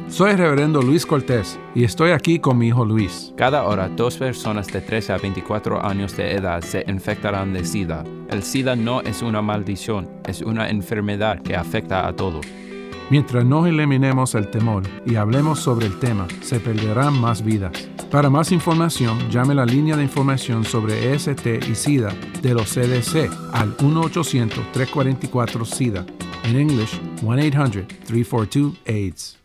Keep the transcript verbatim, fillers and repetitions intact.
Soy el reverendo Luis Cortés y estoy aquí con mi hijo Luis. Cada hora, dos personas de trece a veinticuatro años de edad se infectarán de SIDA. El SIDA no es una maldición, es una enfermedad que afecta a todos. Mientras no eliminemos el temor y hablemos sobre el tema, se perderán más vidas. Para más información, llame a la línea de información sobre E S T y SIDA de los C D C al uno ochocientos, tres cuatro cuatro, SIDA. En English, one eight hundred, three four two, AIDS.